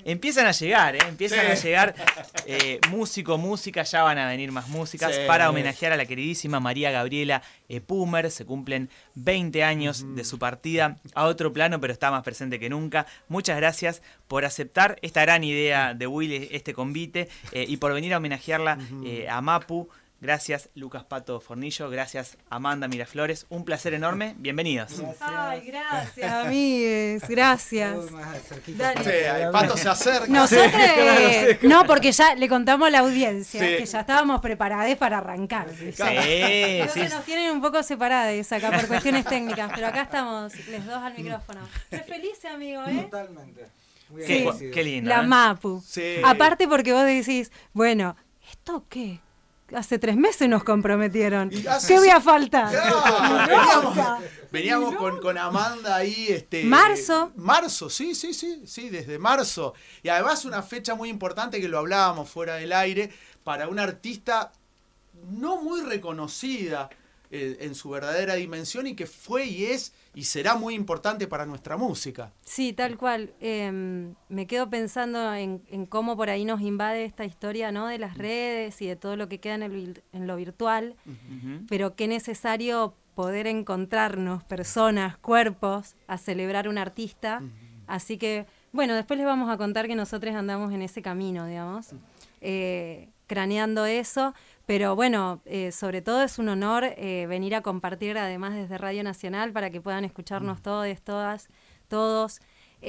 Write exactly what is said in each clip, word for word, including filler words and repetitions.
empiezan a llegar, ¿eh? Empiezan Sí. a llegar eh, músico, música, ya van a venir más músicas Sí. para homenajear a la queridísima María Gabriela Epumer. Se cumplen veinte años uh-huh. de su partida a otro plano, pero está más presente que nunca. Muchas gracias por aceptar esta gran idea de Willy, este convite, eh, y por venir a homenajearla uh-huh. eh, a Mapu. Gracias, Lucas Pato Fornillo. Gracias, Amanda Miraflores. Un placer enorme. Bienvenidos. Gracias. Ay, gracias, amigues. Gracias. Dale. Sí, el Pato se acerca. Nosotros, eh, no, porque ya le contamos a la audiencia sí. que ya estábamos preparados para arrancar. Sí, Entonces sí. nos tienen un poco separados acá por cuestiones técnicas, pero acá estamos, les dos al micrófono. Qué feliz, amigo, ¿eh? Totalmente. Muy qué, qué lindo. La ¿eh? Mapu. Sí. Aparte porque vos decís, bueno, ¿esto qué? Hace tres meses nos comprometieron. Hace, ¿Qué voy a faltar? No, veníamos veníamos con, con Amanda ahí. Este, marzo. Marzo, sí, sí, sí, sí, desde marzo. Y además una fecha muy importante que lo hablábamos fuera del aire, para una artista no muy reconocida eh, en su verdadera dimensión y que fue y es y será muy importante para nuestra música. Sí, tal cual. Eh, me quedo pensando en, en cómo por ahí nos invade esta historia, ¿no? De las redes y de todo lo que queda en, el, en lo virtual, uh-huh. pero qué necesario poder encontrarnos, personas, cuerpos, a celebrar un artista. Uh-huh. Así que, bueno, después les vamos a contar que nosotros andamos en ese camino, digamos, eh, craneando eso. Pero bueno, eh, sobre todo es un honor eh, venir a compartir además desde Radio Nacional para que puedan escucharnos todos, todas, todos.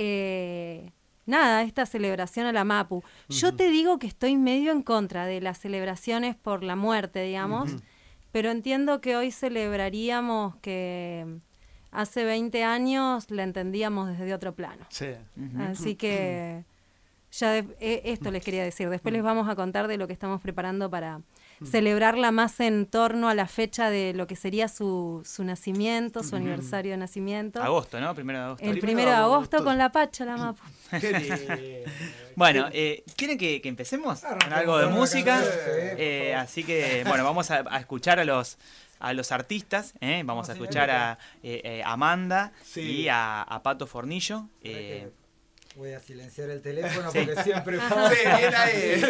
Eh, nada, esta celebración a la Mapu. Uh-huh. Yo te digo que estoy medio en contra de las celebraciones por la muerte, digamos, uh-huh. pero entiendo que hoy celebraríamos que hace veinte años la entendíamos desde otro plano. Sí. Uh-huh. Así que ya de, eh, esto les quería decir. Después les vamos a contar de lo que estamos preparando para celebrarla más en torno a la fecha de lo que sería su, su nacimiento, su uh-huh. aniversario de nacimiento. Agosto, ¿no? Primero de agosto. El primero de agosto con la Pacha, la Mapu. Bueno, eh, ¿quieren que, que empecemos con algo de música? Eh, así que, bueno, vamos a, a escuchar a los a los artistas, ¿eh? Vamos a escuchar a eh, eh, Amanda sí. y a, a Pato Fornillo. Eh, Voy a silenciar el teléfono sí. porque siempre pasa. Sí, bien ahí.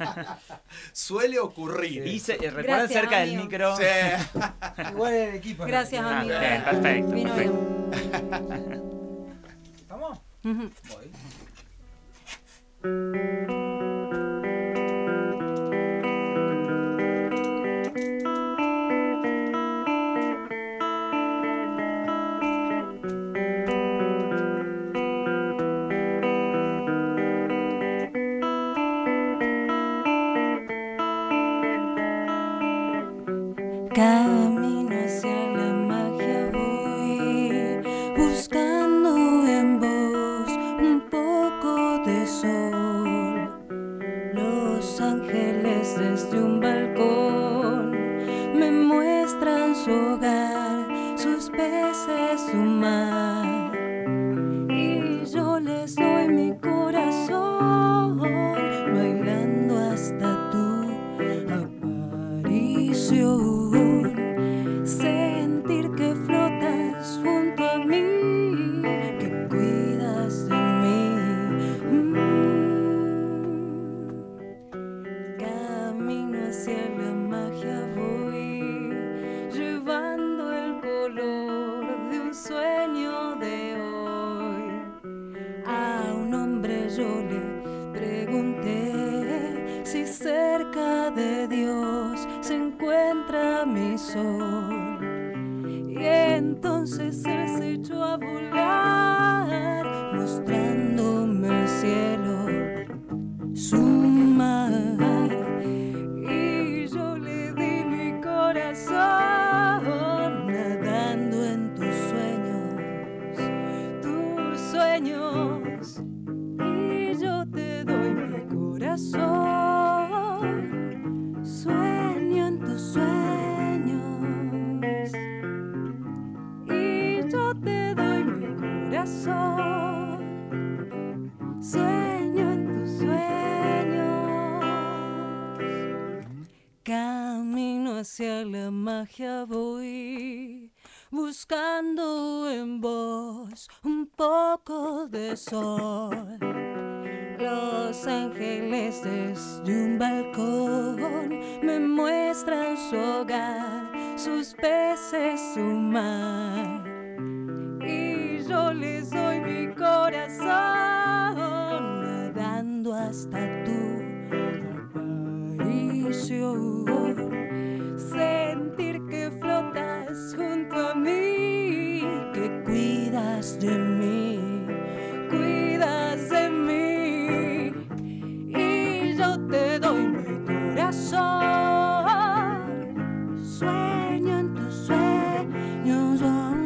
Suele ocurrir. Sí. Y se, eh, recuerden Gracias, cerca amigo. Del micro. Sí. Igual el equipo. Gracias, no. amigo. Bien, perfecto. Vino perfecto. ¿Estamos? Uh-huh. Voy. Camino hacia la magia voy, buscando en vos un poco de sol. Los ángeles desde un balcón me muestran su hogar, sus peces, su mar. Y yo les doy mi corazón, bailando hasta tu aparición. Sentir que flotas junto a mí, que cuidas de mí. Mm. Camino hacia la magia voy, llevando el color de un sueño de hoy. A un hombre yo le pregunté si cerca de Dios se encuentra mi sol. Y entonces él se echó a volar, mostrándome el cielo, su mar. Y yo le di mi corazón, nadando en tus sueños, tus sueños. Y yo te doy mi corazón, sueño en tus sueños. Y yo te doy mi corazón, sueño en tus sueños. Camino hacia la magia voy, buscando en vos un poco de sol. Los ángeles desde un balcón me muestran su hogar, sus peces, su mar. Y yo les doy mi corazón, nadando hasta tu aparición. Sentir que flotas junto a mí, que cuidas de mí, cuidas de mí. Y yo te doy mi corazón, sueño en tus sueños.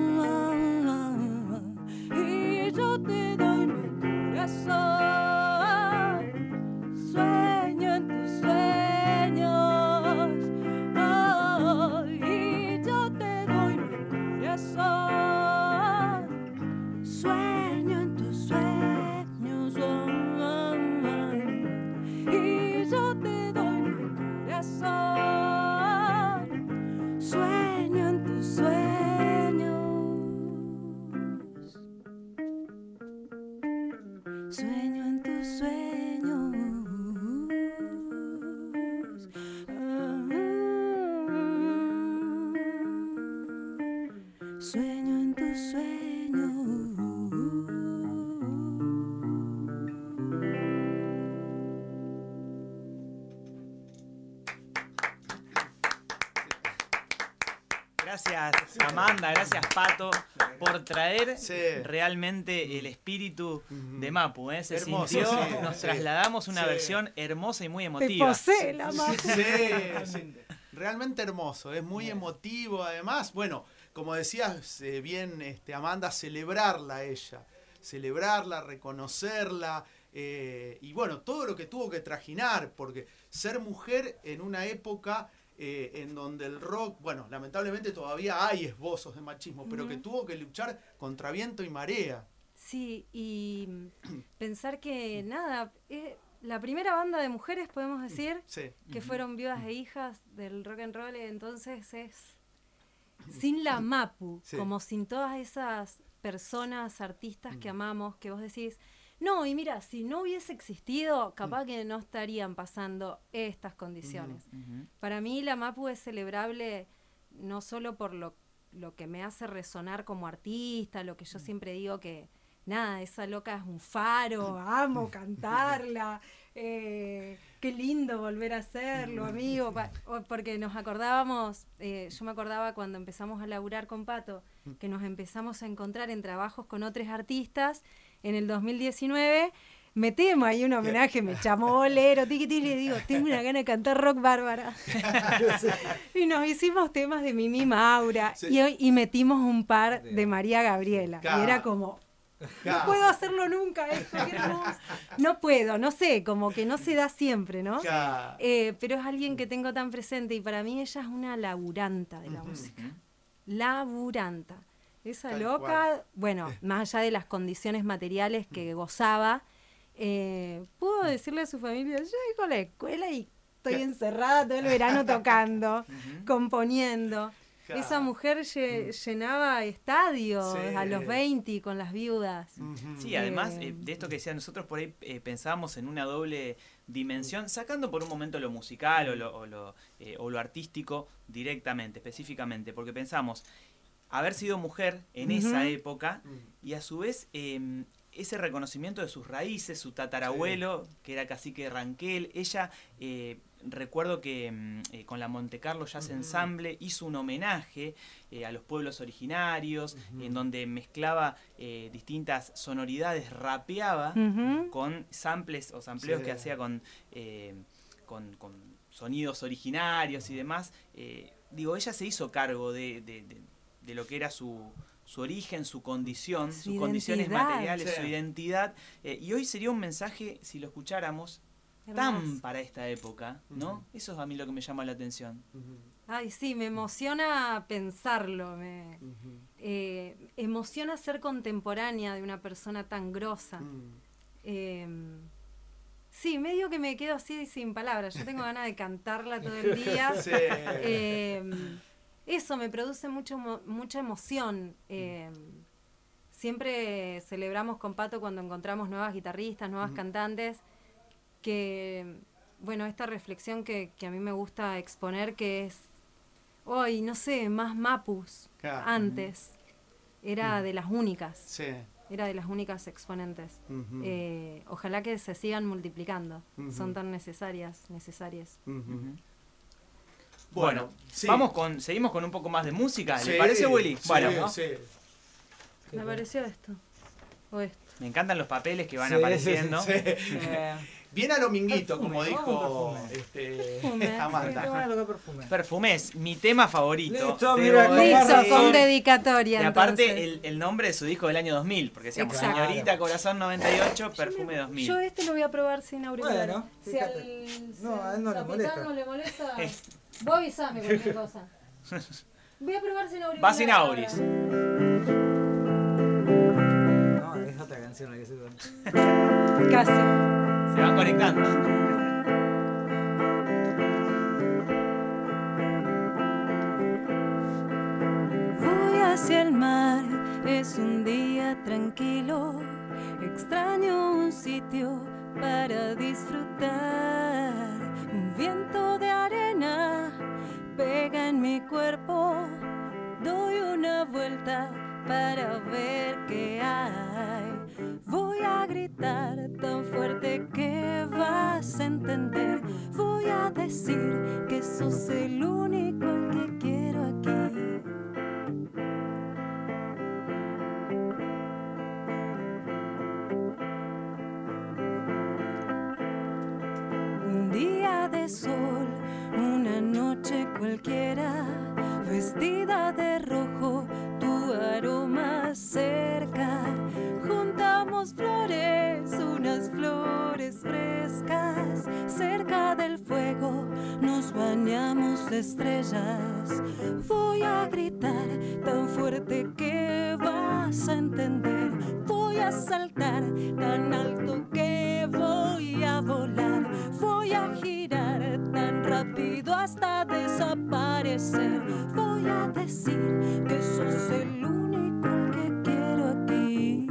Y yo te doy mi corazón, sueño en tus sueños. Oh, y yo te doy mi corazón, sueño en tus sueños. Oh, oh, oh. Y yo te doy mi corazón, sueño en tus sueños. Sueño en tus sueños. Ah, sueño en tus sueños. Gracias Amanda, gracias Pato por traer Sí. realmente el espíritu de Mapu. ¿eh? Se Hermoso, sintió, sí, nos sí. trasladamos una Sí. versión hermosa y muy Te emotiva. posee la mano. Sí, sí. Realmente hermoso, es muy emotivo además. Bueno, como decías eh, bien este, Amanda, celebrarla a ella, celebrarla, reconocerla, eh, y bueno, todo lo que tuvo que trajinar, porque ser mujer en una época eh, en donde el rock, bueno, lamentablemente todavía hay esbozos de machismo, pero que tuvo que luchar contra viento y marea. Sí, y pensar que nada, eh, la primera banda de mujeres, podemos decir, Sí. que fueron viudas e hijas del rock and roll, entonces es sin la Mapu, Sí. como sin todas esas personas, artistas que amamos, que vos decís, no, y mira, si no hubiese existido, capaz que no estarían pasando estas condiciones. Ujú. Para mí la Mapu es celebrable no solo por lo, lo que me hace resonar como artista, lo que yo siempre digo que, nada, esa loca es un faro, amo cantarla, eh, qué lindo volver a hacerlo, amigo, pa- o- porque nos acordábamos, eh, yo me acordaba cuando empezamos a laburar con Pato, que nos empezamos a encontrar en trabajos con otros artistas en el dos mil diecinueve, metemos ahí un homenaje, me llamó bolero, tiqui, tiqui, le digo, tengo una gana de cantar rock bárbara. Y nos hicimos temas de Mimi Maura, Sí. y, hoy- y metimos un par de María Gabriela, Claro. y era como... No Claro. puedo hacerlo nunca esto, qué hermoso. No puedo, no sé, como que no se da siempre, ¿no? Claro. Eh, pero es alguien que tengo tan presente y para mí ella es una laburanta de la música. Laburanta. Esa Tal loca, cual. bueno, más allá de las condiciones materiales que gozaba, eh, pudo decirle a su familia, yo dejo la escuela y estoy encerrada todo el verano tocando, componiendo. Claro. Esa mujer lle- llenaba estadios Sí. a los veinte con las viudas. Sí, además Eh, eh, de esto que decía, nosotros por ahí eh, pensábamos en una doble dimensión, sacando por un momento lo musical o lo, o lo, eh, o lo artístico directamente, específicamente, porque pensamos haber sido mujer en Ujú. esa época y a su vez eh, ese reconocimiento de sus raíces, su tatarabuelo, que era cacique Ranquel, ella... Eh, recuerdo que mm, eh, con la Monte Carlo Jazz Ensemble hizo un homenaje eh, a los pueblos originarios, en donde mezclaba eh, distintas sonoridades, rapeaba Ujú. con samples o sampleos Sí. que hacía con, eh, con, con sonidos originarios y demás. Eh, digo, ella se hizo cargo de, de, de- de lo que era su, su origen, su condición, Su sus condiciones identidad. materiales, Sí. su identidad. Eh, y hoy sería un mensaje, si lo escucháramos, tan Hermoso. para esta época, ¿no? Ujú. Eso es a mí lo que me llama la atención. Ay, sí, me emociona pensarlo, me eh, emociona ser contemporánea de una persona tan grosa. Eh, sí, medio que me quedo así sin palabras. Yo tengo ganas de cantarla todo el día. Sí. Eh, eso me produce mucho, mo- mucha emoción. Eh, siempre celebramos con Pato cuando encontramos nuevas guitarristas, nuevas uh-huh. cantantes, que, bueno, esta reflexión que, que a mí me gusta exponer, que es, hoy, no sé, más Mapus, claro. antes, era uh-huh. de las únicas. Sí. Era de las únicas exponentes. Uh-huh. Eh, ojalá que se sigan multiplicando. Uh-huh. Son tan necesarias, necesarias. Uh-huh. Uh-huh. Bueno, bueno sí. vamos con, seguimos con un poco más de música. Sí, ¿le parece, Willy? Sí, bueno, ¿no? sí. Me pareció esto. O esto. Me encantan los papeles que van sí, apareciendo. Sí, sí. Eh, Bien a lo minguito, como dijo este, Amanda. Perfume. Perfume es mi tema favorito. Listo, mira, Listo con dedicatoria. Y aparte el, el nombre de su disco del año dos mil, porque decíamos Exacto. Señorita Corazón noventa y ocho, Perfume yo, dos mil. Yo este lo voy a probar sin auriculares. Bueno, si al no, a él no le molesta. no le molesta, vos avisame cualquier cosa. Voy a probar sin auriculares. Va sin auris. No, es otra canción la que se Casi. Se van conectando. Voy hacia el mar, es un día tranquilo. Extraño un sitio para disfrutar. Un viento de arena pega en mi cuerpo. Doy una vuelta para ver qué hay. Voy a gritar tan fuerte que vas a entender. Voy a decir que sos el único al que quiero aquí. Un día de sol, una noche cualquiera, vestida de rojo, tu aroma cerca. Juntamos flores, unas flores frescas. Cerca del fuego nos bañamos de estrellas. Voy a gritar tan fuerte que vas a entender. Voy a saltar tan alto que voy a volar. Voy a girar tan rápido hasta desaparecer. Voy a decir que sos el único al que quiero aquí.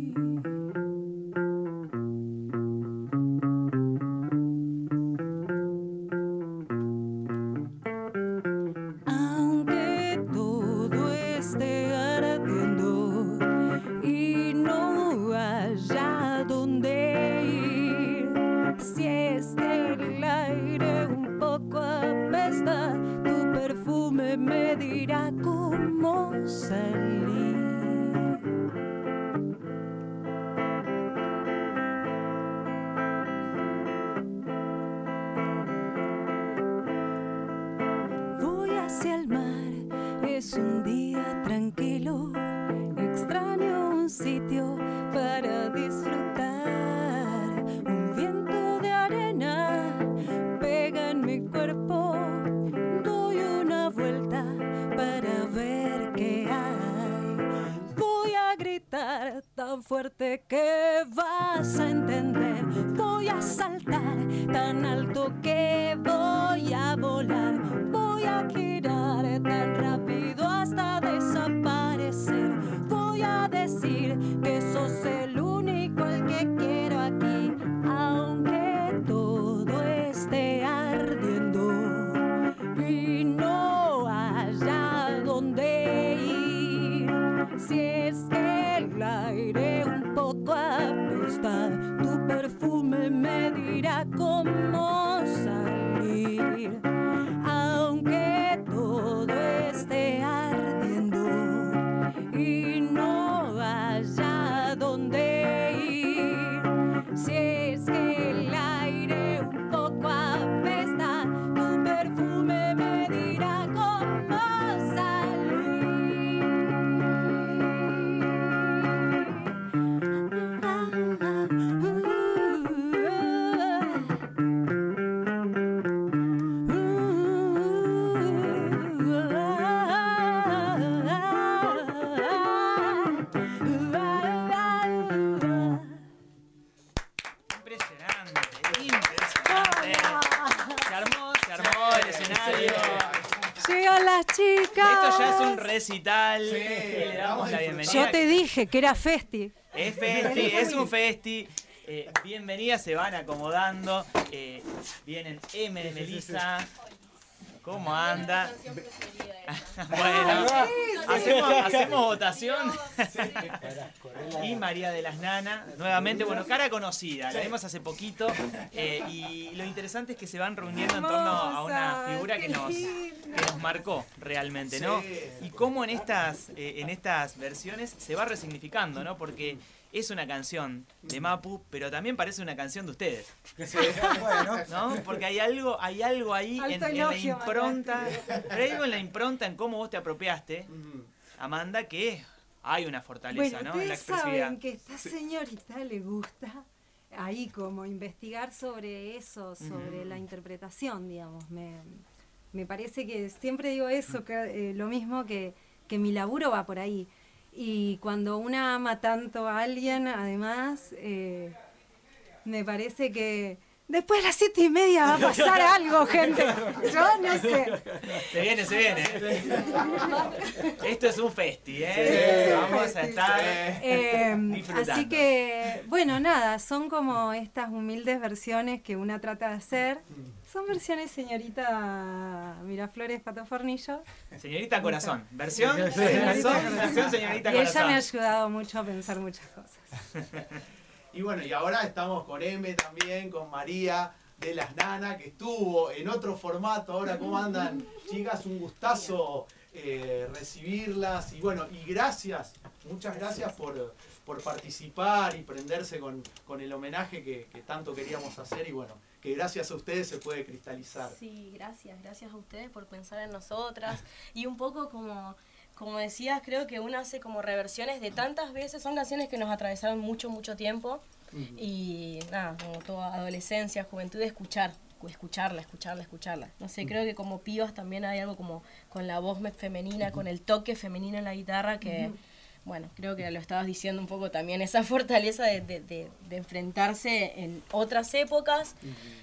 Aunque todo esté ardiendo y no haya dónde ir, si es que el aire un poco apesta, tu perfume me dirá cómo salir. Voy hacia el mar, es un día tranquilo. Extraño un sitio para disfrutar. Un viento de arena pega en mi cuerpo. Doy una vuelta para ver qué hay. Voy a gritar tan fuerte que vas a entender. Voy a saltar tan alto que voy a volar. Voy a girar tan rápido hasta desaparecer. Voy a decir que sos el único al que quiero aquí. Aunque todo esté ardiendo y no haya dónde ir, si es que el aire un poco apesta, tu perfume me dirá cómo salir. Aunque todo esté ardiendo y no haya dónde ir, si es que el aire un poco apesta, tu perfume me dirá cómo salir. Impresionante, impresionante. Se armó, se armó el escenario. Llegan las chicas. Esto ya es un recital. Sí, le damos vamos a la disfrutar. bienvenida. Yo te dije que era festi. Es festi, es un festi. Eh, bienvenidas, se van acomodando. Eh, vienen M de Melissa. ¿Cómo anda? Bueno, hacemos, hacemos votación. Y María de las Nanas, nuevamente, bueno, cara conocida, la vimos hace poquito. Eh, y lo interesante es que se van reuniendo en torno a una figura que nos, que nos marcó realmente, ¿no? Y cómo en estas, eh, en estas versiones se va resignificando, ¿no? Porque es una canción de Mapu, pero también parece una canción de ustedes. Bueno, ¿No? Porque hay algo, hay algo ahí en, Alto en la elogio, impronta. Pero hay algo en la impronta en cómo vos te apropiaste, Ujú. Amanda, que hay una fortaleza, Bueno, ¿no? En la ustedes expresividad. saben que a esta señorita le gusta ahí como investigar sobre eso, sobre la interpretación, digamos. Me, me parece que siempre digo eso, que eh, lo mismo que, que mi laburo va por ahí. Y cuando una ama tanto a alguien, además, eh, me parece que después de las siete y media va a pasar algo, gente. Yo no sé. Se viene, se viene. Esto es un festi, ¿eh? Sí, Vamos a estar Eh, disfrutando. así que, bueno, nada, son como estas humildes versiones que una trata de hacer. Son versiones señorita Miraflores Pato Fornillo. Señorita Corazón. Versión, Señorita versión, Corazón. versión señorita Y ella Corazón. me ha ayudado mucho a pensar muchas cosas. Y bueno, y ahora estamos con M también, con María de las Nanas, que estuvo en otro formato. Ahora, ¿cómo andan, chicas? Un gustazo eh, recibirlas. Y bueno, y gracias, muchas gracias por, por participar y prenderse con, con el homenaje que, que tanto queríamos hacer. Y bueno, que gracias a ustedes se puede cristalizar. Sí, gracias, gracias a ustedes por pensar en nosotras. Y un poco como, como decías, creo que uno hace como reversiones de tantas veces, son canciones que nos atravesaron mucho, mucho tiempo. Y nada, como toda adolescencia, juventud, de escuchar, escucharla, escucharla, escucharla. No sé, creo que como pibas también hay algo como con la voz femenina, con el toque femenino en la guitarra que... Bueno, creo que lo estabas diciendo un poco también, esa fortaleza de, de, de, de enfrentarse en otras épocas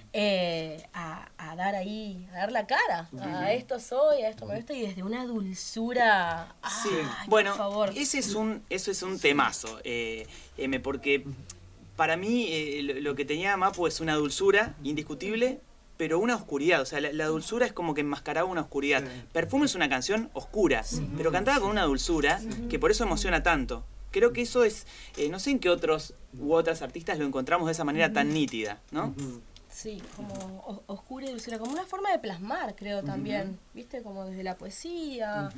eh, a, a dar ahí, a dar la cara, a esto soy, a esto me gusta, y desde una dulzura, Sí. ¡ay, Bueno, por favor! ese es un, eso es un temazo, eh, M, porque para mí eh, lo, lo que tenía Mapu es una dulzura indiscutible, pero una oscuridad. O sea, la, la dulzura es como que enmascaraba una oscuridad. Sí. Perfume es una canción oscura, pero cantada con una dulzura que por eso emociona tanto. Creo que eso es, eh, no sé en qué otros u otras artistas lo encontramos de esa manera tan nítida, ¿no? Ujú. Sí, como o- oscura y dulzura, como una forma de plasmar, creo también, ¿viste? Como desde la poesía,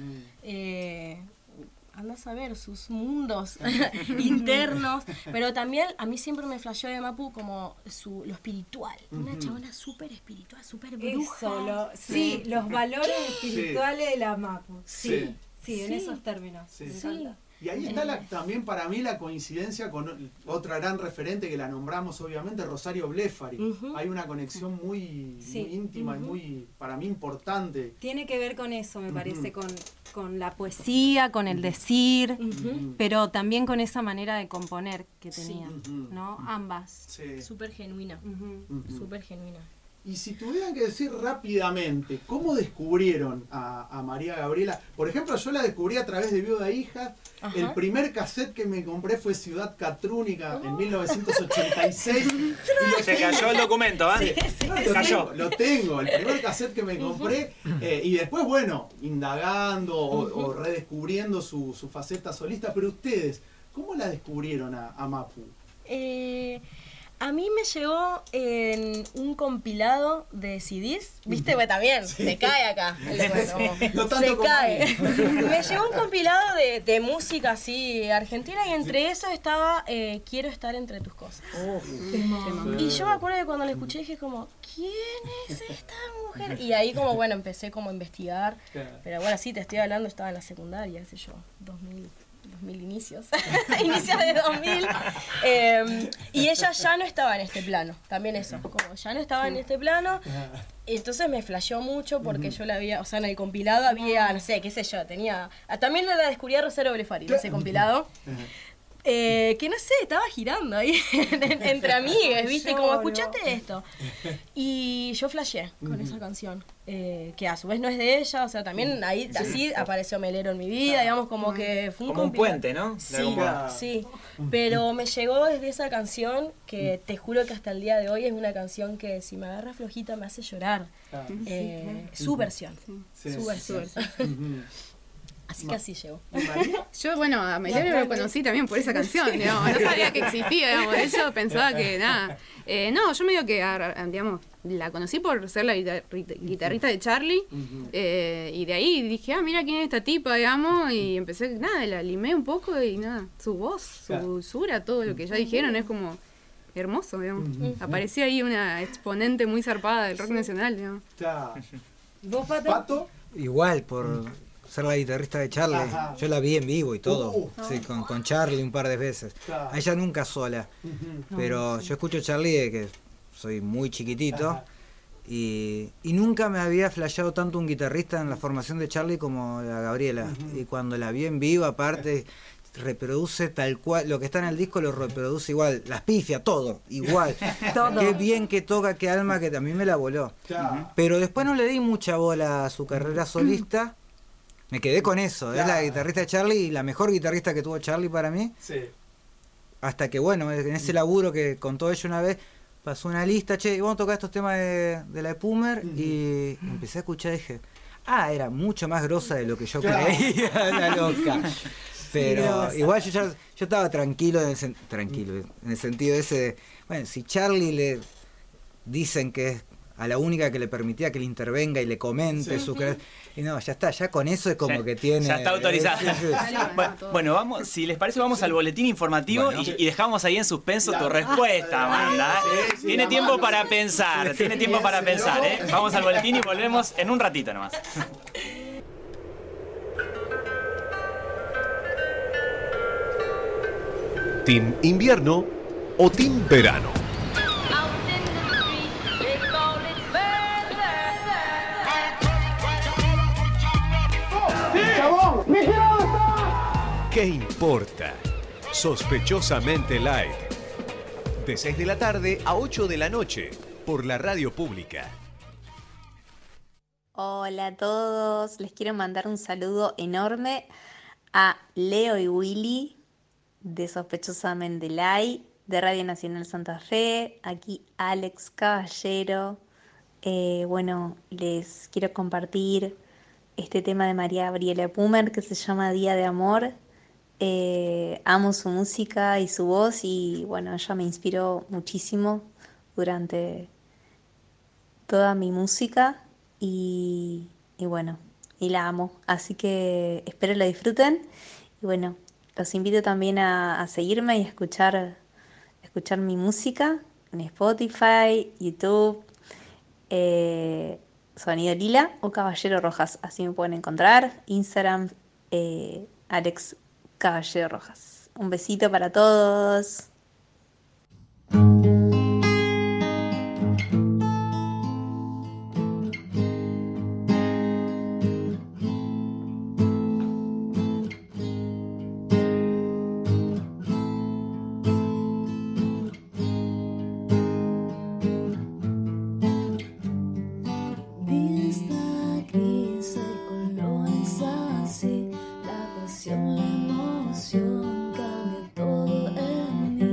eh, andás a ver sus mundos internos, pero también a mí siempre me flasheó de Mapu como su, lo espiritual, una chabona súper espiritual, súper bruja. Eso, lo- sí, los valores espirituales de la Mapu. Sí. Sí, sí, en Sí. esos términos. Sí. Me Sí. encanta. Y ahí está la- también para mí la coincidencia con otra gran referente que la nombramos obviamente, Rosario Blefari. Ujú. Hay una conexión muy, Sí. muy íntima y muy, para mí, importante. Tiene que ver con eso, me Ujú. parece, con, con la poesía, con el decir, Ujú. pero también con esa manera de componer que Sí. tenía, Ujú. ¿no? Ambas. Sí. Súper genuina, Ujú. Ujú. súper genuina. Y si tuvieran que decir rápidamente, ¿cómo descubrieron a, a María Gabriela? Por ejemplo, yo la descubrí a través de Viuda Hija. Ajá. El primer cassette que me compré fue Ciudad Catrúnica en mil novecientos ochenta y seis. Y lo Se cayó el documento, ¿ah? No, lo, Cayó. tengo, lo tengo, el primer cassette que me compré. eh, y después, bueno, indagando o, o redescubriendo su, su faceta solista. Pero ustedes, ¿cómo la descubrieron a, a Mapu? Eh, a mí me llegó en un compilado de C Ds, ¿viste? Pues también, se cae acá. el bueno, No tanto se como cae. a mí. Me llegó un compilado de, de música así argentina y entre eso estaba eh, Quiero estar entre tus cosas. Y yo me acuerdo que cuando la escuché dije como, ¿quién es esta mujer? Y ahí como, bueno, empecé como a investigar. Pero bueno, sí, te estoy hablando, estaba en la secundaria, qué sé yo, dos mil, dos mil inicios, inicios de dos mil. Eh, y ella ya no estaba en este plano, también eso, como ya no estaba en este plano. Entonces me flasheó mucho porque yo la había, o sea, en el compilado había, no sé, qué sé yo, tenía... También la descubrí a Rosario Blefari en ese compilado. Eh, que no sé, estaba girando ahí entre amigas, ¿viste? Como, escuchaste esto. Y yo flasheé con esa canción, eh, que a su vez no es de ella, o sea, también ahí así apareció Melero en mi vida, digamos, como que fue un Como un complicado. puente, ¿no? De Sí, algún modo. sí, pero me llegó desde esa canción que te juro que hasta el día de hoy es una canción que si me agarra flojita me hace llorar. Eh, su versión, Sí, su sí, versión. Ujú. Así que así llegó. ¿Y María? Yo, bueno, a Melero lo conocí también por esa canción, digamos, no sabía que existía, digamos, de eso pensaba que nada. Eh, no, yo medio que, a- digamos, la conocí por ser la guitar- guitarrista de Charlie, eh, y de ahí dije, ah, mira quién es esta tipa, digamos, y empecé, nada, la limé un poco y nada, su voz, su Claro. dulzura, todo lo que ya dijeron es como hermoso, digamos. Apareció ahí una exponente muy zarpada del rock nacional, digamos. Está. ¿Vos, Pato? ¿Pato? Igual, por ser la guitarrista de Charlie. Ajá. Yo la vi en vivo y todo. Uh, sí, con, con Charlie un par de veces. Claro. A ella nunca sola. Ujú. Pero yo escucho Charlie de que soy muy chiquitito. Ajá. Y, y nunca me había flasheado tanto un guitarrista en la formación de Charlie como la Gabriela. Y cuando la vi en vivo, aparte, reproduce tal cual, lo que está en el disco lo reproduce igual, las pifias, todo, igual. Todo. Qué bien que toca, qué alma, que a mí me la voló. Claro. Pero después no le di mucha bola a su carrera solista. Me quedé con eso, es la Claro. guitarrista de Charlie y la mejor guitarrista que tuvo Charlie para mí. Sí. Hasta que, bueno, en ese laburo que contó ella una vez, pasó una lista, che, vamos a tocar estos temas de, de la Epumer, y empecé a escuchar y dije, ah, era mucho más grosa de lo que yo Claro. creía, la loca. Pero Grosa. igual yo ya yo estaba tranquilo, en el, sen- tranquilo, en el sentido ese de, bueno, si Charlie le dicen que es a la única que le permitía que le intervenga y le comente Sí. su cre- y no, ya está, ya con eso es como Ya- que tiene... ya está autorizada. Sí, sí, sí. Bueno, bueno, vamos, si les parece, vamos al boletín informativo Bueno. y, y dejamos ahí en suspenso tu Claro. respuesta, Amanda. ¿eh? Sí, sí, Tiene la tiempo Amanda. para pensar, tiene tiempo para pensar, ¿eh? Vamos al boletín y volvemos en un ratito nomás. ¿Team invierno o team verano? ¿Qué importa? Sospechosamente Light. De seis de la tarde a ocho de la noche por la radio pública. Hola a todos, les quiero mandar un saludo enorme a Leo y Willy de Sospechosamente Light, de Radio Nacional Santa Fe, aquí Alex Caballero. Eh, bueno, les quiero compartir este tema de María Gabriela Epumer que se llama Día de Amor. Eh, amo su música y su voz y bueno, ella me inspiró muchísimo durante toda mi música y, y bueno, y la amo. Así que espero la disfruten y bueno, los invito también a, a seguirme y a escuchar, escuchar mi música en Spotify, YouTube, eh, Sonido Lila o Caballero Rojas. Así me pueden encontrar. Instagram, eh, Alex Caballero Rojas. Un besito para todos. Vista gris, el color es así, la pasión, la emoción, cambia todo en mí.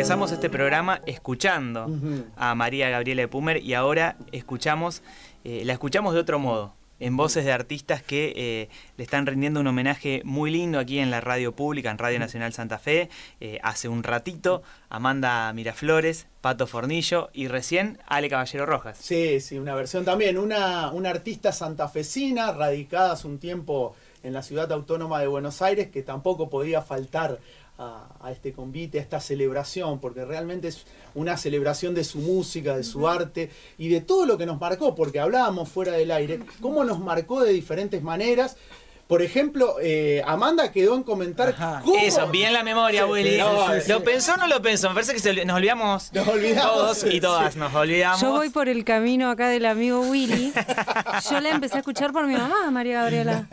empezamos este programa escuchando uh-huh. a María Gabriela Epumer y ahora escuchamos, eh, la escuchamos de otro modo, en voces de artistas que eh, le están rindiendo un homenaje muy lindo aquí en la radio pública, en Radio Nacional Santa Fe, eh, hace un ratito, Amanda Miraflores, Pato Fornillo y recién Ale Caballero Rojas. Sí, sí, una versión también, una, una artista santafesina, radicada hace un tiempo en la ciudad autónoma de Buenos Aires, que tampoco podía faltar a, a este convite, a esta celebración, porque realmente es una celebración de su música, de su arte y de todo lo que nos marcó, porque hablábamos fuera del aire, cómo nos marcó de diferentes maneras. Por ejemplo, eh, Amanda quedó en comentar cómo... Eso, bien la memoria, sí, Willy. No, sí, sí. ¿Lo pensó o no lo pensó? Me parece que se, nos olvidamos, nos olvidamos todos sí, y todas, sí. nos olvidamos. Yo voy por el camino acá del amigo Willy. Yo la empecé a escuchar por mi mamá, María Gabriela.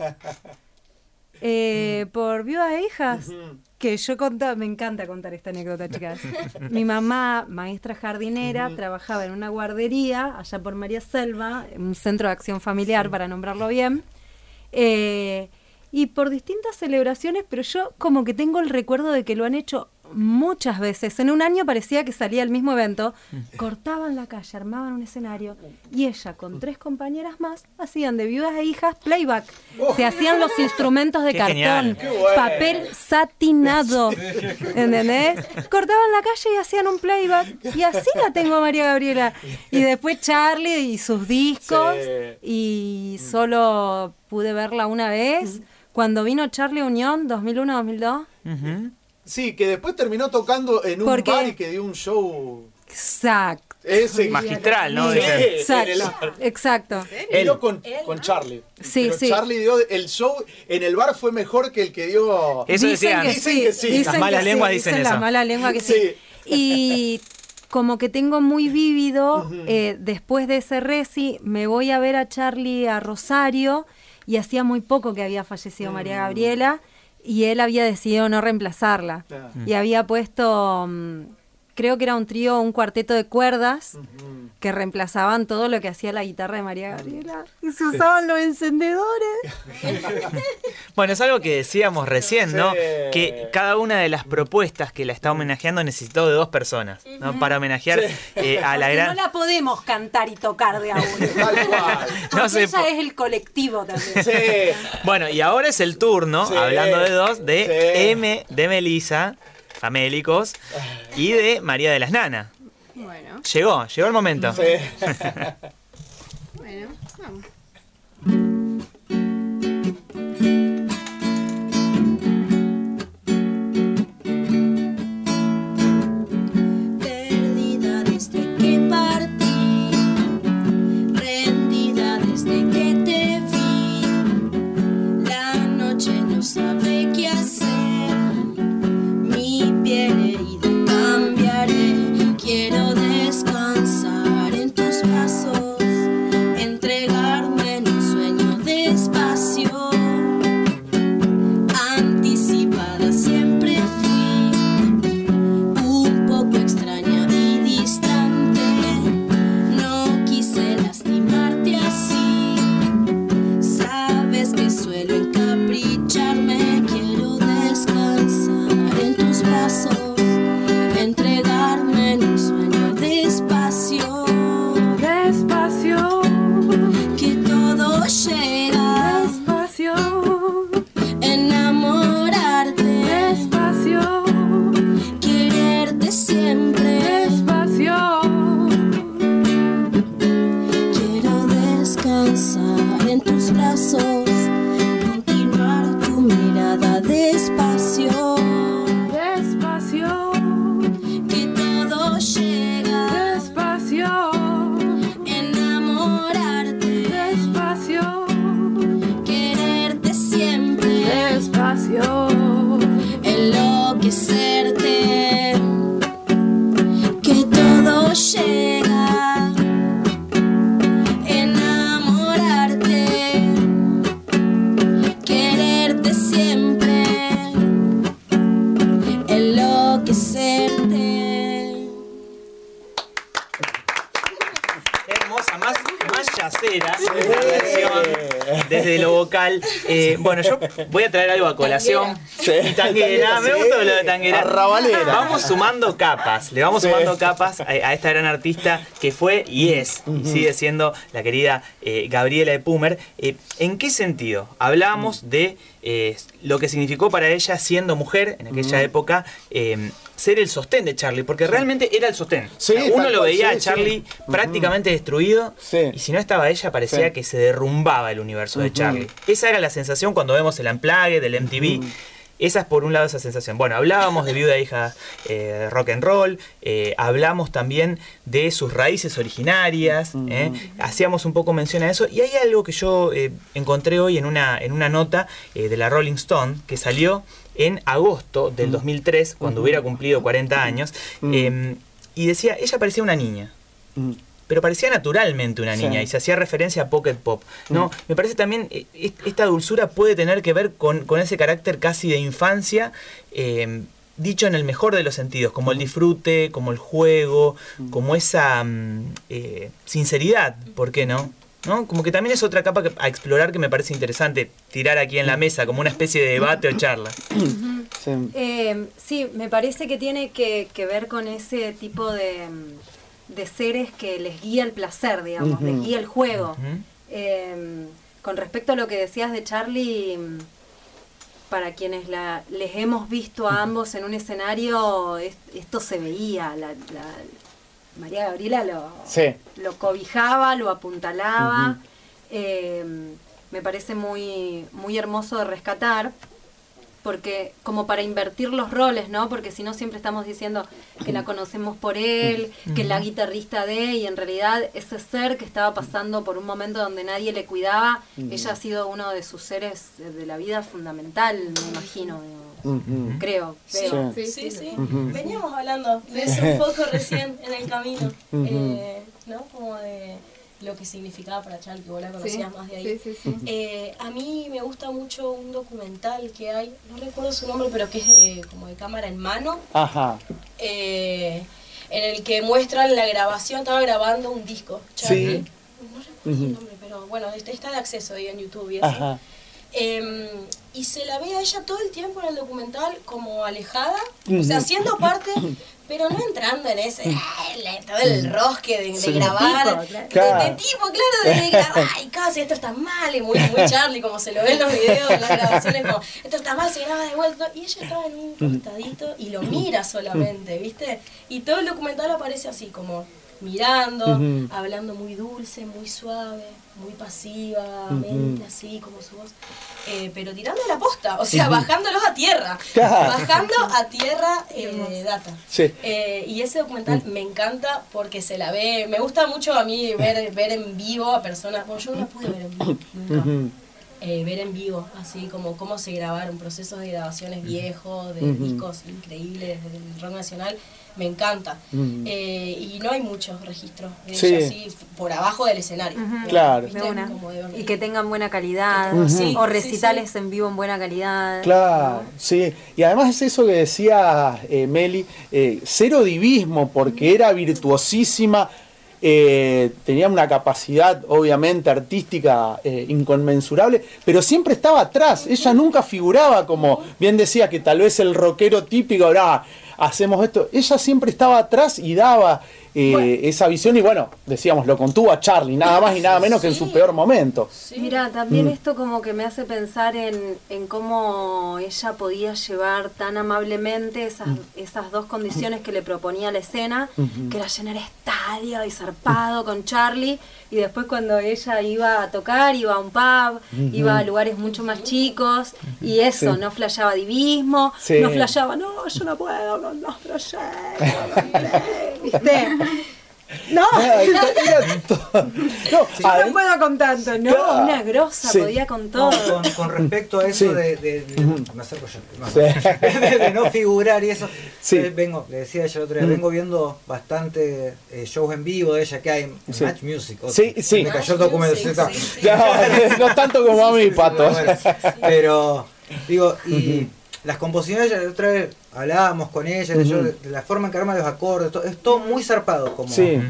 Eh, por Viudas e Hijas. Uh-huh. Que yo contaba, me encanta contar esta anécdota, chicas. Mi mamá, maestra jardinera, uh-huh. trabajaba en una guardería allá por María Selva, un centro de acción familiar, sí. para nombrarlo bien. Eh, y por distintas celebraciones, pero yo como que tengo el recuerdo de que lo han hecho muchas veces. En un año parecía que salía el mismo evento, cortaban la calle, armaban un escenario y ella con tres compañeras más hacían de Viudas e Hijas playback. Oh. Se hacían los instrumentos de Qué cartón, papel satinado, ¿entendés? Cortaban la calle y hacían un playback y así la tengo a María Gabriela. Y después Charlie y sus discos sí. y solo pude verla una vez cuando vino Charlie Unión dos mil uno dos mil dos. Uh-huh. Sí, que después terminó tocando en un Porque... bar y que dio un show... Exacto. Ese magistral, ¿no? Sí, exacto. Exacto. Él dio con, con Charlie. Sí, Pero sí. Charlie dio el show en el bar fue mejor que el que dio. Eso dicen decían. Que dicen sí, que sí. Dicen las malas que lenguas sí, dicen, dicen eso. Las malas lenguas que sí. sí. Y como que tengo muy vívido, uh-huh. eh, después de ese reci, me voy a ver a Charlie a Rosario y hacía muy poco que había fallecido uh-huh. María Gabriela. Y él había decidido no reemplazarla. Claro. Y había puesto, um, creo que era un trío, un cuarteto de cuerdas, uh-huh. que reemplazaban todo lo que hacía la guitarra de María Gabriela. Y se usaban sí. los encendedores. Bueno, es algo que decíamos recién, sí. ¿no? Que cada una de las propuestas que la está homenajeando necesitó de dos personas, ¿no? Uh-huh. Para homenajear sí. eh, a la Porque gran... no la podemos cantar y tocar de a uno. Tal cual. No sé, ella po... es el colectivo también. Sí. Bueno, y ahora es el turno, sí. hablando de dos, de sí. M de Melisa, Famélicos, y de María de las Nanas. Bueno. Llegó, llegó el momento. Sí. Bueno, vamos. Perdida desde que partí, rendida desde que te vi, la noche no sabe qué hacer, mi piel herida cambiaré, quiero descansar en tus brazos, entregarme en un sueño despacio, anticipada siempre fui, un poco extraña y distante, no quise lastimarte así, sabes que suelo encapricharme, quiero descansar en tus brazos, entregarme en un sueño despacio, Despacio, que todo llega, despacio, enamorarte, despacio, quererte siempre, despacio. quiero descansar en tus brazos, continuar tu mirada despacio, Despacio, que todo llega, despacio, enamorarte, despacio, quererte siempre, despacio, enloquecerte, que todo llega, enamorarte, quererte siempre, enloquecerte. Hermosa, más, más yacera esta versión desde lo vocal. Eh, bueno, yo voy a traer algo a colación. Sí. y tanguera. Me Sí. gustó lo de tanguera. Arrabalera. Vamos sumando capas, le vamos Sí. sumando capas a, a esta gran artista que fue y es, y sigue siendo la querida eh, Gabriela Epumer. Eh, ¿En qué sentido? Hablábamos de eh, lo que significó para ella, siendo mujer en aquella época, eh, ser el sostén de Charlie, porque realmente era el sostén. Sí, O sea, uno tal lo cual, veía sí, a Charlie sí. prácticamente destruido, Sí. y si no estaba ella parecía Sí. que se derrumbaba el universo de Ujú. Charlie. Esa era la sensación cuando vemos el Unplugged del M T V. Esa es por un lado esa sensación. Bueno, hablábamos de Viuda Hija eh, Rock and Roll, eh, hablamos también de sus raíces originarias, eh, hacíamos un poco mención a eso, y hay algo que yo eh, encontré hoy en una, en una nota eh, de la Rolling Stone que salió en agosto del dos mil tres, cuando hubiera cumplido cuarenta años, eh, y decía, ella parecía una niña. Pero parecía naturalmente una niña, Sí. y se hacía referencia a Pocket Pop. ¿No? Me parece también, eh, est- esta dulzura puede tener que ver con, con ese carácter casi de infancia, eh, dicho en el mejor de los sentidos, como el disfrute, como el juego, como esa mm, eh, sinceridad, ¿por qué no? ¿No? Como que también es otra capa que- a explorar que me parece interesante tirar aquí en la mesa, como una especie de debate o charla. Sí. Eh, sí, me parece que tiene que, que ver con ese tipo de, de seres que les guía el placer, digamos, Ujú. les guía el juego. Ujú. Eh, con respecto a lo que decías de Charlie, para quienes la, les hemos visto a ambos en un escenario, es- esto se veía, la, la- María Gabriela lo, Sí. lo cobijaba, lo apuntalaba. Eh, me parece muy, muy hermoso de rescatar, porque como para invertir los roles, ¿no? Porque si no siempre estamos diciendo que la conocemos por él, que es la guitarrista de, y en realidad ese ser que estaba pasando por un momento donde nadie le cuidaba, ella ha sido uno de sus seres de la vida fundamental, me imagino, Ujú. creo. Sí, creo. sí, sí. sí. Ujú. Veníamos hablando de eso un poco recién en el camino, Ujú. eh, ¿no? Como de lo que significaba para Charlie, que vos la conocías más de ahí. Sí, sí, sí. Eh, a mí me gusta mucho un documental que hay, no recuerdo su nombre, pero que es de, como de cámara en mano, Ajá. eh, en el que muestran la grabación, estaba grabando un disco, Charlie. Sí. No recuerdo el nombre, pero bueno, está, está de acceso ahí en YouTube y eso. Ajá. Eh, y se la ve a ella todo el tiempo en el documental como alejada, o sea, siendo parte, pero no entrando en ese, ay, la- todo el rosque de, de Sí. grabar, Tipo, de, claro. de tipo, claro, de, de grabar, ay, casi esto está mal, y muy, muy Charlie, como se lo ve en los videos, en las grabaciones, como, esto está mal, se graba de vuelta, y ella estaba en un costadito y lo mira solamente, ¿viste? Y todo el documental aparece así, como mirando, Ujú. hablando muy dulce, muy suave, muy pasivamente, Ujú. así como su voz, eh, pero tirando la posta, o sea, bajándolos a tierra, Claro. bajando a tierra eh, data. Sí. Eh, y ese documental me encanta porque se la ve, me gusta mucho a mí ver, ver en vivo a personas, bueno, yo no la pude ver en vivo, nunca. Ujú. Eh, ver en vivo, así como cómo se grabaron, procesos de grabaciones viejos, de Ujú. discos increíbles del rock nacional, me encanta. Ujú. Eh, y no hay muchos registros de Sí. ella así por abajo del escenario. Ujú. Claro. ¿Viste? De una. Como de verlo. Y que tengan buena calidad, Ujú. Sí, o sí, recitales en vivo en buena calidad. Claro, sí. Y además es eso que decía eh, Meli, eh, cero divismo, porque era virtuosísima, eh, tenía una capacidad obviamente artística eh, inconmensurable, pero siempre estaba atrás. Ella nunca figuraba como, bien decía que tal vez el rockero típico, ahora hacemos esto. Ella siempre estaba atrás y daba eh, Bueno. esa visión, y bueno, decíamos, lo contuvo a Charlie, nada más y nada menos que en su peor momento. Sí. Mira, también Mm. esto como que me hace pensar en, en cómo ella podía llevar tan amablemente esas, esas dos condiciones que le proponía la escena, Ujú. que era llenar estadio y zarpado con Charlie, y después cuando ella iba a tocar, iba a un pub, iba a lugares mucho más chicos, y eso, Sí. no flasheaba divismo, Sí. no flasheaba, no, yo no puedo con los proyectos, ¿viste? No, Ah, era- era todo- No, yo adem- no puedo con tanto, no, Claro. una grosa, Sí. podía con No, todo. con, con respecto a eso Sí. de, de- de- Ujú. me acerco yo, no, Sí. de, de no figurar y eso, Sí. eh, vengo, le decía ella el otro día, Mm. vengo viendo bastante eh, shows en vivo de ella que hay en Sí. Match Music. o- Sí, sí. Me cayó el documento. Music, sí, está. sí, sí. Ya, no tanto como a mí, Pato. Bueno, pero digo, y las composiciones, la otra vez hablábamos con ella, Ujú. yo, de, de la forma en que arma los acordes, todo, es todo muy zarpado, como Sí.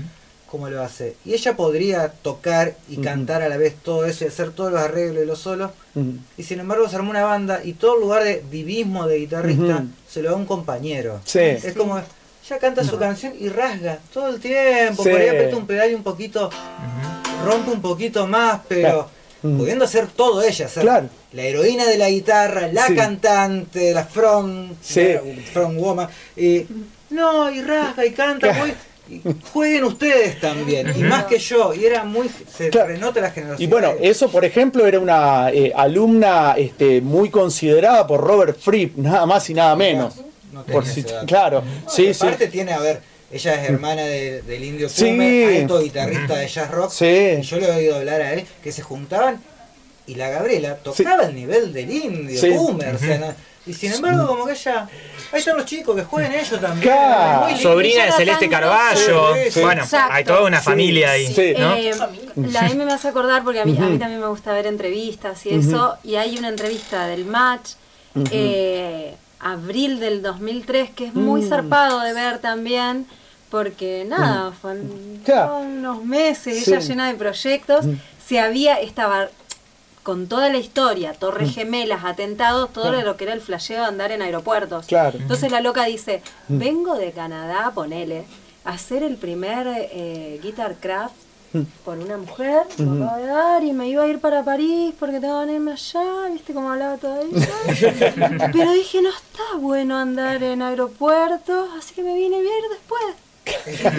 como lo hace. Y ella podría tocar y uh-huh. cantar a la vez todo eso y hacer todos los arreglos y los solos. Uh-huh. Y sin embargo se armó una banda y todo el lugar de divismo de guitarrista uh-huh. se lo da a un compañero. Sí. Es sí. como, ella canta no. su canción y rasga todo el tiempo. Sí. Por ahí aprieta un pedal y un poquito, uh-huh. rompe un poquito más, pero... Claro. Mm. Pudiendo hacer todo ella, ser claro. la heroína de la guitarra, la sí. cantante, la front, sí. la front woman, y no, y rasga y canta, muy, y jueguen ustedes también, y más que yo, y era muy, se claro. renota la generosidad. Y bueno, eso por ejemplo era una eh, alumna este, muy considerada por Robert Fripp, nada más y nada menos. No, no por si, claro, no, sí, sí. Aparte tiene, a ver, ella es hermana de, del Indio Pumer, sí. alto guitarrista de jazz rock. Sí. Y yo le he oído hablar a él que se juntaban y la Gabriela tocaba sí. el nivel del Indio sí. Pumer. Uh-huh. O sea, no, y sin embargo, como que ella. Ahí están los chicos que jueguen ellos también. Claro. Sobrina de Celeste Carballo. Sí, sí. Bueno, exacto. Hay toda una familia sí. ahí. Sí. ¿No? Eh, la A mí me hace acordar porque a mí, uh-huh. a mí también me gusta ver entrevistas y uh-huh. eso. Y hay una entrevista del Match. Uh-huh. Eh, abril del dos mil tres, que es muy mm. zarpado de ver también, porque nada, fue yeah. unos meses, sí. ella llena de proyectos, mm. se había, estaba con toda la historia, Torres Gemelas, atentados, todo claro. lo que era el flasheo de andar en aeropuertos. Claro. Entonces la loca dice, vengo de Canadá, ponele, a hacer el primer eh, Guitar Craft por una mujer, me uh-huh. acabo de dar y me iba a ir para París porque tengo que irme allá, viste cómo hablaba todavía. Pero dije, no está bueno andar en aeropuertos, así que me vine a ir después.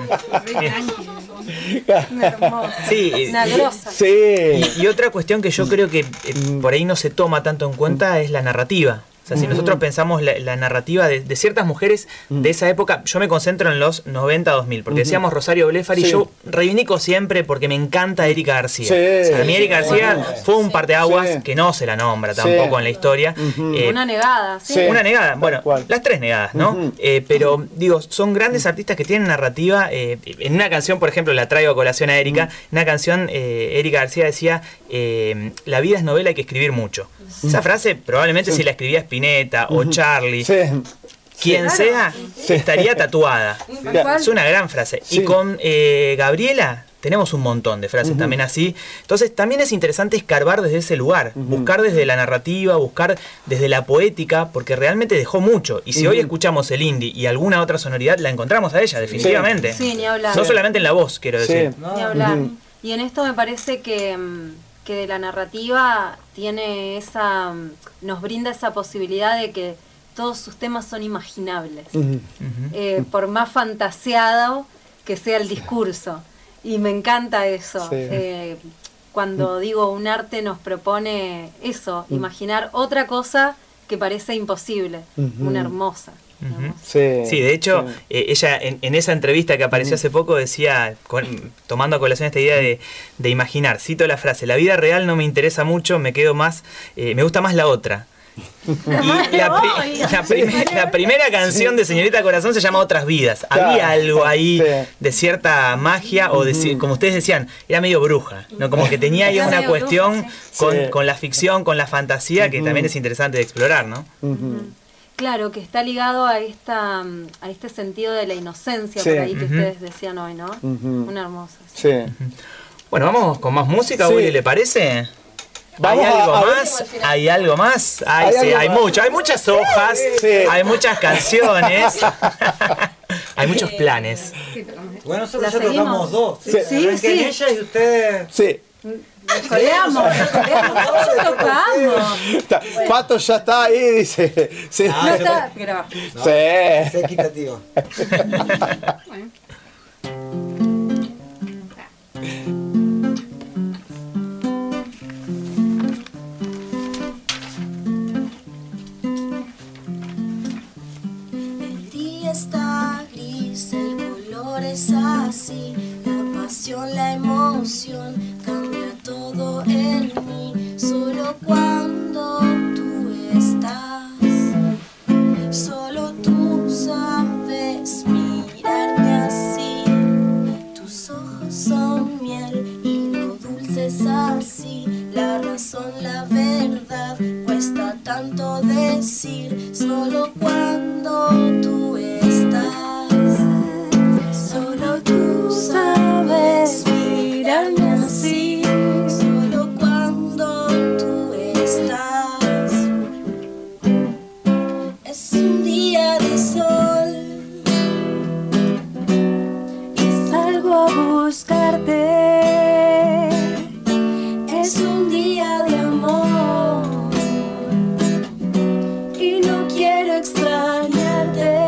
Una hermosa, sí, una grosa. Sí. Y, y otra cuestión que yo creo que eh, por ahí no se toma tanto en cuenta es la narrativa. O sea, si nosotros pensamos la, la narrativa de, de ciertas mujeres de esa época, yo me concentro en los noventa dos mil, porque decíamos Rosario Blefari, sí. yo reivindico siempre porque me encanta Erika García. Sí. O sea, a mí Erika García bueno, fue un parteaguas sí. que no se la nombra tampoco sí. en la historia. Uh-huh. eh, una negada, sí. sí. Una negada, bueno, las tres negadas, ¿no? Uh-huh. eh, pero, digo, son grandes artistas que tienen narrativa. Eh, en una canción, por ejemplo, la traigo a colación a Erika, uh-huh. una canción, eh, Erika García decía, eh, la vida es novela, hay que escribir mucho. Uh-huh. Esa frase probablemente sí. si la escribía Spinetta o Charlie, sí. quien sí. sea, sí. estaría tatuada. Sí. Es una gran frase. Sí. Y con eh, Gabriela tenemos un montón de frases uh-huh. también así. Entonces también es interesante escarbar desde ese lugar, uh-huh. buscar desde la narrativa, buscar desde la poética, porque realmente dejó mucho. Y si uh-huh. hoy escuchamos el indie y alguna otra sonoridad, la encontramos a ella, definitivamente. Sí, sí ni hablar. No solamente en la voz, quiero decir. Sí. Ni hablar. Uh-huh. Y en esto me parece que... que de la narrativa tiene esa, nos brinda esa posibilidad de que todos sus temas son imaginables, uh-huh. eh, por más fantaseado que sea el discurso. Y me encanta eso. Sí. Eh, cuando uh-huh. digo un arte nos propone eso, uh-huh. imaginar otra cosa que parece imposible, uh-huh. una hermosa. Uh-huh. Sí, sí, de hecho, sí. Eh, ella en, en esa entrevista que apareció uh-huh. hace poco decía, con, tomando a colación esta idea de, de imaginar, cito la frase, la vida real no me interesa mucho, me quedo más, eh, me gusta más la otra. Y la, pri- la, prim- la primera canción de Señorita Corazón se llama Otras Vidas. Claro. Había algo ahí sí. de cierta magia, o de, como ustedes decían, era medio bruja, ¿no? Como que tenía ahí una cuestión bruja, sí. con, sí. con la ficción, con la fantasía, que uh-huh. también es interesante de explorar, ¿no? Uh-huh. Claro, que está ligado a esta a este sentido de la inocencia sí. por ahí que uh-huh. ustedes decían hoy, ¿no? Uh-huh. Una hermosa. Sí. Sí. Bueno, vamos con más música, sí. Willy, ¿le parece? ¿Hay algo, a, a más? ¿Hay algo más? Hay, ¿Hay, sí, hay más? mucho, hay muchas hojas, sí. hay muchas canciones, hay muchos planes. Bueno, nosotros ya tocamos dos. Sí, sí. sí. Ella y ustedes. Sí. Coreamos, coreamos, tocamos. Pato ya está ahí, dice. Sí. No, no está, pero. No, sí. Es equitativo. Bueno. El día está gris, el color es así, la pasión, la emoción. Todo en mí, solo cuando tú estás, solo tú sabes mirarme así, tus ojos son miel y lo dulce es así, la razón, la verdad, cuesta tanto decir, solo cuando tú estás, solo tú sabes. día de sol. Y salgo a buscarte. Es un día de amor Y no quiero extrañarte.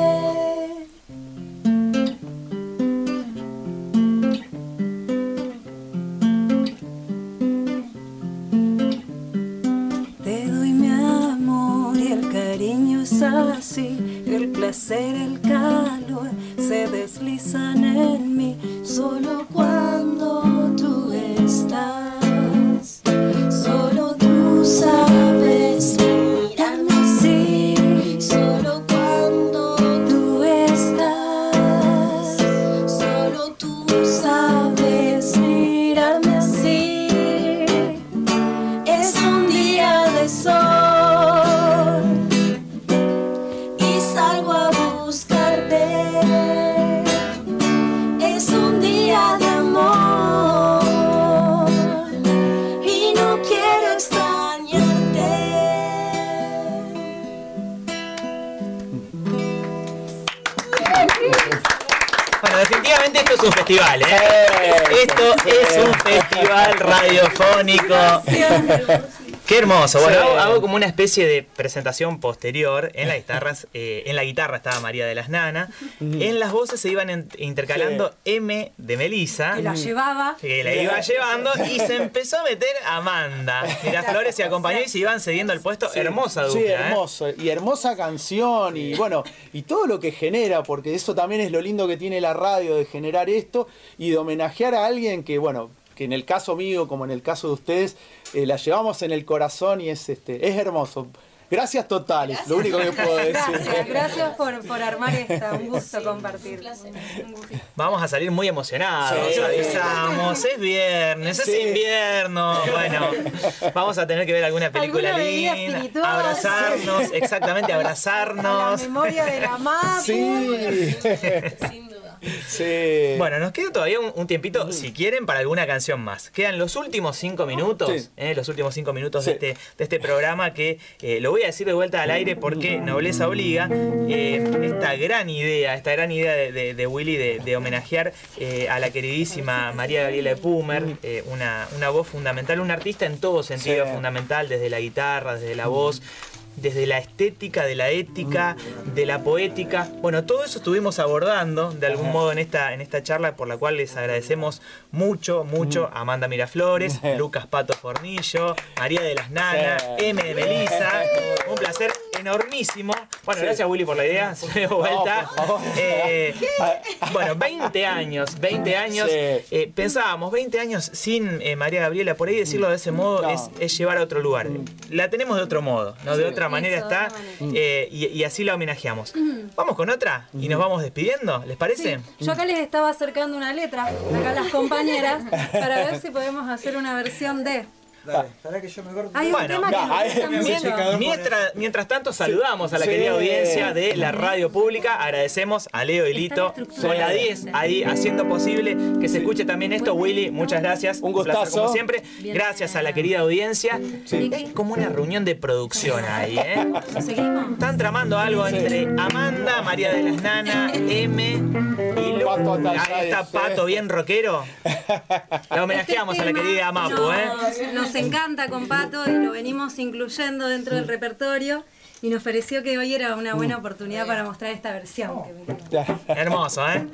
Te doy mi amor y el cariño es así. El placer, el calor se deslizan en mí. solo cuando tú estás. Solo tú sabes mirarme así. Solo cuando tú estás. Solo tú sabes mirarme así. Es un día de sol y salgo a buscarte. Es un día de amor y no quiero extrañarte. Bueno, definitivamente esto es un festival, ¿eh? Esto es un festival radiofónico. Qué hermoso. Bueno, Sí. hago, hago como una especie de presentación posterior. En las guitarras, eh, en la guitarra estaba María de las Nana. En las voces se iban en- intercalando M de Melisa, Que la llevaba. que la iba llevando, y se empezó a meter Amanda Miraflores, se acompañó y se iban cediendo el puesto. Hermosa dupla, Sí, ¿eh? hermoso. Y hermosa canción. Y bueno, y todo lo que genera, porque eso también es lo lindo que tiene la radio, de generar esto y de homenajear a alguien que, bueno, que en el caso mío, como en el caso de ustedes, eh, la llevamos en el corazón y es este es hermoso. Gracias totales, lo único que puedo decir. Gracias, gracias por, por armar esta. Un gusto compartir. Vamos a salir muy emocionados, Sí. avisamos, es viernes, es Sí. invierno, bueno, vamos a tener que ver alguna película Alguna bebida linda, espirituosa. abrazarnos, exactamente, A la abrazarnos. memoria de la Mapu. Sí. Sin duda. Sí. Bueno, nos queda todavía un, un tiempito, si quieren, para alguna canción más. Quedan los últimos cinco minutos, Sí. eh, los últimos cinco minutos Sí. de, este, de este programa que eh, lo voy a decir de vuelta al aire porque nobleza obliga. Eh, esta gran idea, esta gran idea de, de- de Willy de, de homenajear eh, a la queridísima María Gabriela Epumer, eh, una, una voz fundamental, un artista en todo sentido Sí. fundamental, desde la guitarra, desde la voz, desde la estética, de la ética, de la poética. Bueno, todo eso estuvimos abordando de algún modo en esta, en esta charla, por la cual les agradecemos mucho, mucho a Amanda Miraflores, Lucas Pato Fornillo, María de las Nanas, Sí. M de Melisa. Un placer enormísimo. Bueno, gracias Willy por la idea, se me dio vuelta. No, por favor. Eh, bueno, veinte años, veinte años. Sí. Eh, pensábamos, veinte años sin eh, María Gabriela, por ahí decirlo de ese modo No. es, es llevar a otro lugar. La tenemos de otro modo, ¿no? De otra manera Eso, de está, otra manera. eh, y, y así la homenajeamos. Vamos con otra y nos vamos despidiendo, ¿les parece? Sí, yo acá les estaba acercando una letra, acá a las compañeras, para ver si podemos hacer una versión de. Dale, para que yo me corte. Hay un Bueno, tema que ya, nos ahí- gusta Mien- mucho. Mientras, mientras tanto, saludamos a la Sí. querida audiencia de la radio pública. Agradecemos a Leo y Lito con la diez ahí haciendo posible que se escuche también esto. Willy, muchas gracias. Un placer, gustazo. como siempre. Gracias a la querida audiencia. Es como una reunión de producción ahí, ¿eh? ¿Lo seguimos? Están tramando algo entre Amanda, María de las Nanas, M y Lu. Pato Ahí Atayá, está sí. Pato, bien rockero. La homenajeamos a la Este tema querida Mapu, nos, ¿eh? Nos encanta con Pato y lo venimos incluyendo dentro del repertorio y nos pareció que hoy era una buena oportunidad para mostrar esta versión. que venimos. Ya. Hermoso, ¿eh?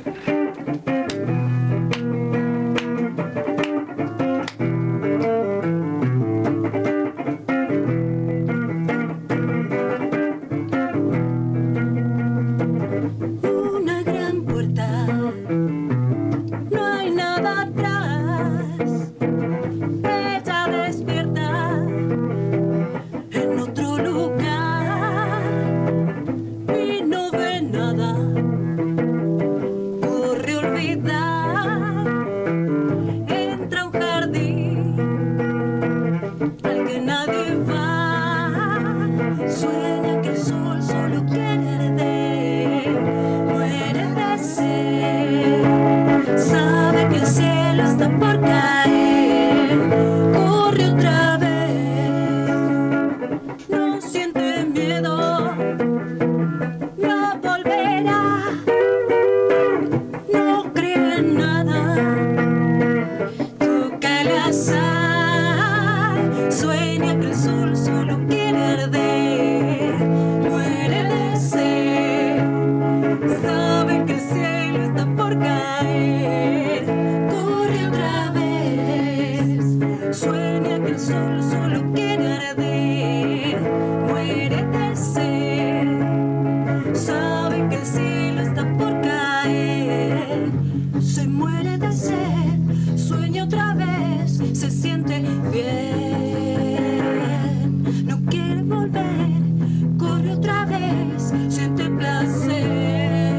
Una gran puerta, no hay nada atrás. Ella despierta en otro lugar y no ve nada. Corre a olvidar no volverá, no cree en nada, toca el azar, sueña que el sol solo quiere arder, muere de sed, sabe que el cielo está por caer, corre otra vez, sueña que el sol solo quiere arder, muere de sed, sabe que el cielo está por caer, se muere de sed, sueña otra vez, se siente bien, no quiere volver, corre otra vez, siente placer.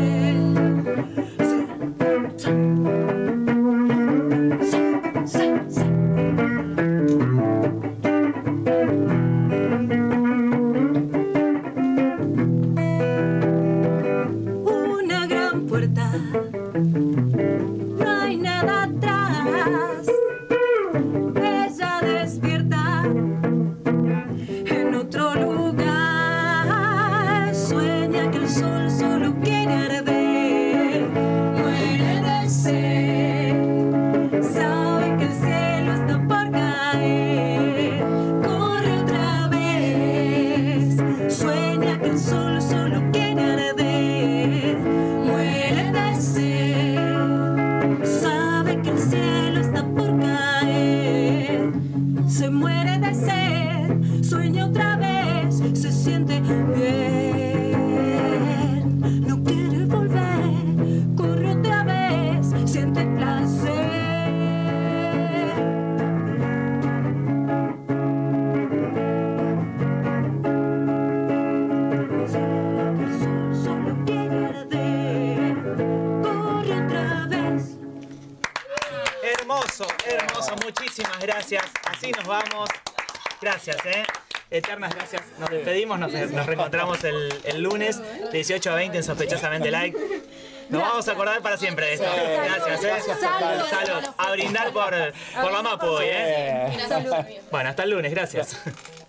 Una gran puerta, no hay nada atrás. Ella despierta en otro lugar. Sueña que el sol solo quiere arder. Muere de sed. Sabe que el cielo está por caer. Corre otra vez. Sueña que el sol solo quiere arder. Muere de sed. Sabe que el cielo está por caer. Se muere de sed. Sueña otra vez. Se siente bien. No quiere volver. Corre otra vez. Siente placer. El sol solo quiere arder. Corre otra vez. Hermoso, hermoso, muchísimas gracias. Así nos vamos. Gracias, eh. Eternas gracias. Nos despedimos, nos, nos reencontramos el, el lunes, dieciocho a veinte en Sospechosamente Like. Nos vamos a acordar para siempre de esto. Gracias, eh. Salud. Salud. A brindar por, por la Mapu hoy, eh. Gracias. Bueno, hasta el lunes, gracias.